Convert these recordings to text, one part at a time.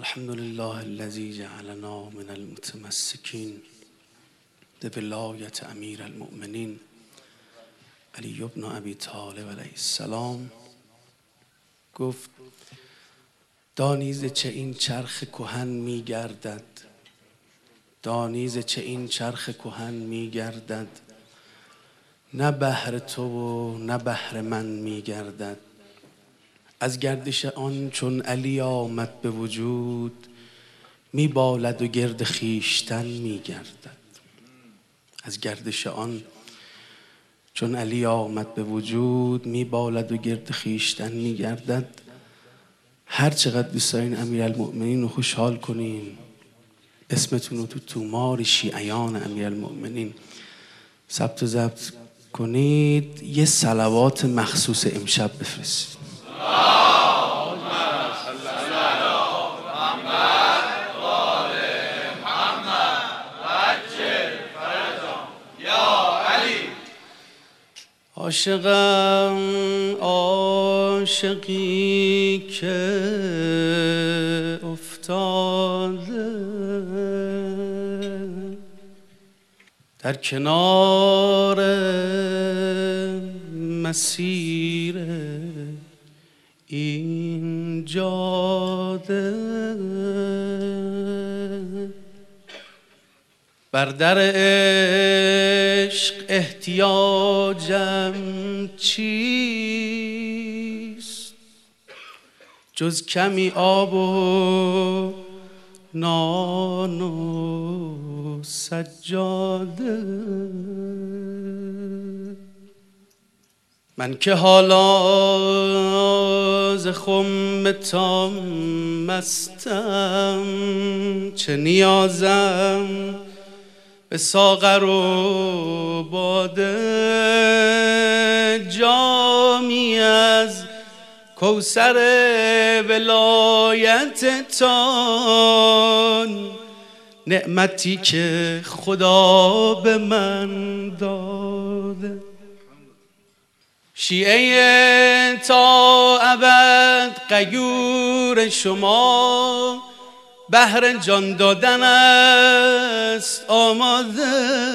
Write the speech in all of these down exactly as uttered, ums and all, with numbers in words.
الحمد لله الذي جعلنا من المتمسكين بولایت امیر المؤمنین علی بن ابی طالب علیه السلام. گفت دانیز چه این چرخ کهن می گردد، دانیز چه این چرخ کهن می گردد، نه بهر تو و نه بهر من می گردد. از گردش آن چون علی آمد به وجود، می بالد و گرد خیشتن می گردد. از گردش آن چون علی آمد به وجود، می بالد و گرد خیشتن می گردد. هر چقدر دوست دارین امیرالمؤمنین رو خوشحال کنین، اسمتون رو تو تومار شیعیان امیرالمؤمنین ثبت و ضبط کنید، یه صلوات مخصوص امشب بفرستید. عاشقم عاشقی که افتاده در کنار مسیر این جاده، بر در عشق احتیاجم چیست جز کمی آب و نان و سجاده. من که حالا ز خم تام مستم، چه نیازم به ساغر و باده. جامی از کوثر ولایت تان، نعمتی که خدا به من داده. شیعه تا ابد غیور شما، بهر جان دادن است آماده.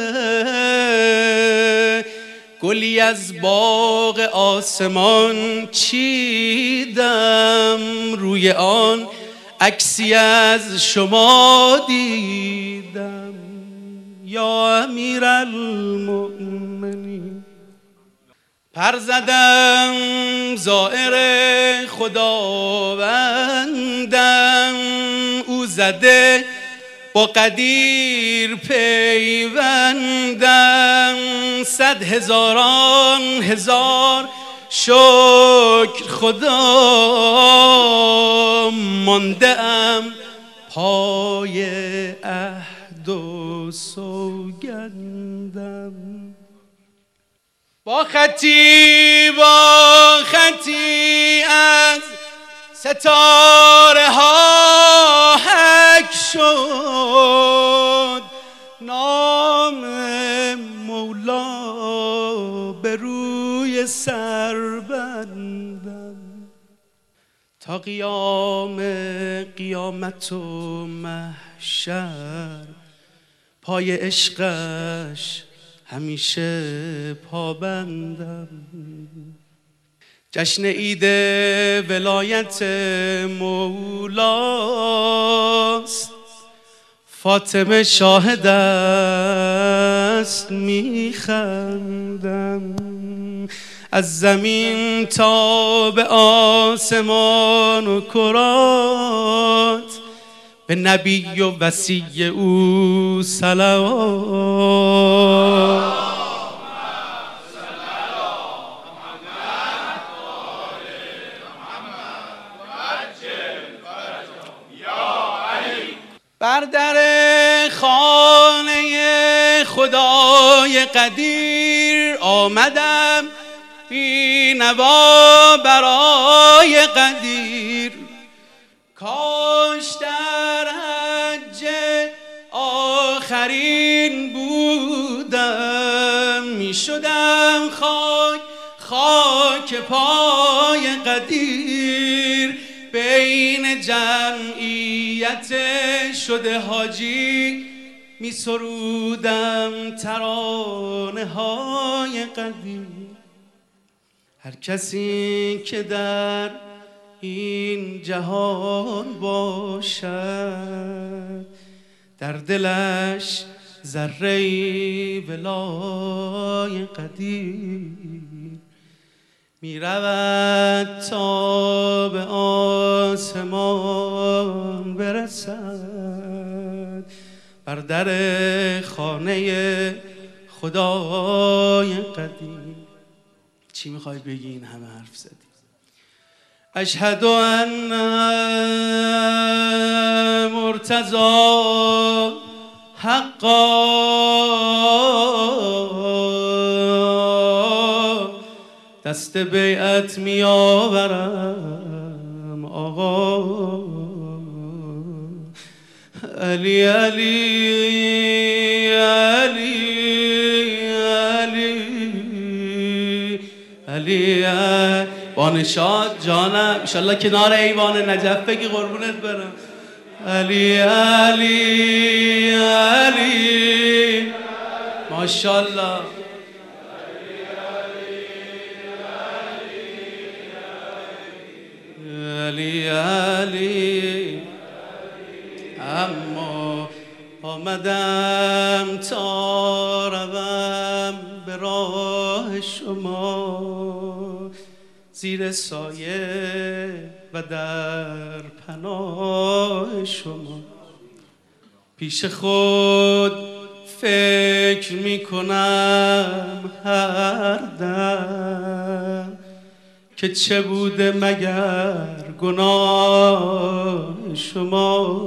گلی از باغ آسمان چیدم، روی آن عکسی از شما دیدم. یا امیرالمؤمنین پر زدم زائر خداوندم، او زده با قدیر پیوندم. صد هزاران هزار شکر خدا، مانده ام پای عهد و سوگندم. با خطی با خطی از ستاره ها حک شد، نام مولا به روی سر بندم. تا قیام قیامت و محشر، پای عشقش همیشه پابندم. جشن عید ولایت مولاست، فاطمه شاهد است میخندم. از زمین تا به آسمان و کرات، به نبی و وصی او صلوات. بر در خانه خدای قدیر آمدم، بی نوا برای قدیر. کاش در حج آخرین بودم، می شدم خاک خاک پای قدیر. بین جمعیت نیت شده حاجی می سرودم ترانه های قدیم. هر کسی که در این جهان باشد در دلش ذره‌ای ولای قدیم. می رود تا به آسمان برسد بر در خانه خدای قدیم. چی میخوای بگی این همه حرف زدی؟ اشهد ان مرتضی حقا دست بیعت می آورم آقا. علی علی علی علی علی بانشاد جانم انشالله کنار ایوان نجف بگی قربونت برم. علی علی علی ماشاءالله. علی علی اما آمدم تا روم به راه شما زیر سایه و در پناه شما. پیش خود فکر می کنم هر دم که چه بوده مگر گناه شما.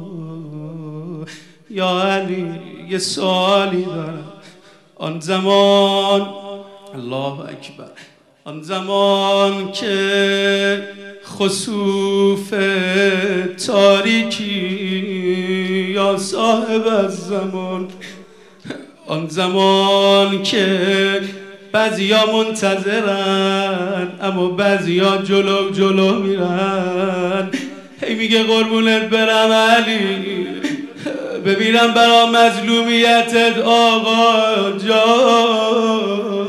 یا علی یه سوالی دارم. آن زمان الله اکبر آن زمان که خسوف تاریکی یا صاحب از زمان آن زمان که بعضیا منتظرن اما بعضیا جلو جلو میرن. هی میگه قربونت برم علی ببینم برا مظلومیتت آقا جان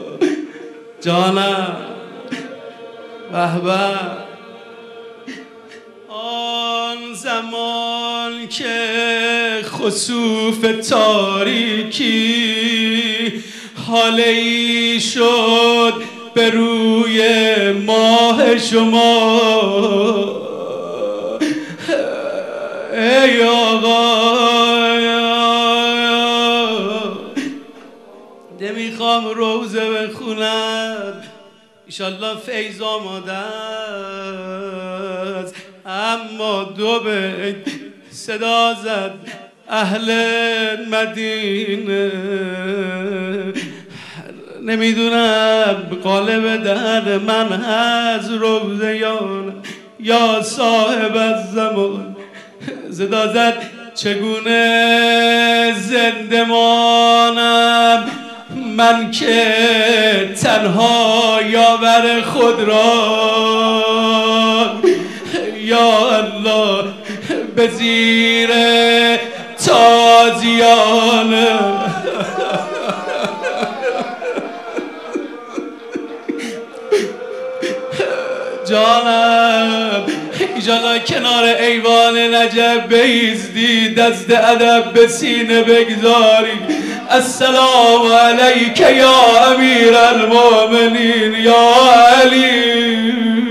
جانم بهبه. آن زمان که خسوف تاریکی حاله ای شد به روی ماه شما. ای آقا نمیخوام روزه بخونم ایشالله فیض آماده است اما دو بیت صدا زد اهل مدینه. نمیدونم قالب در من از روزه یا صاحب از زمان. صدا زد چگونه زنده مانم من که تنها یاور خود را. یا الله به زیر تازیان جانم ایجالا کنار ایوان نجف بیزدی دست ادب به سینه بگذاری. السلام علیک یا امیر المؤمنین یا علی.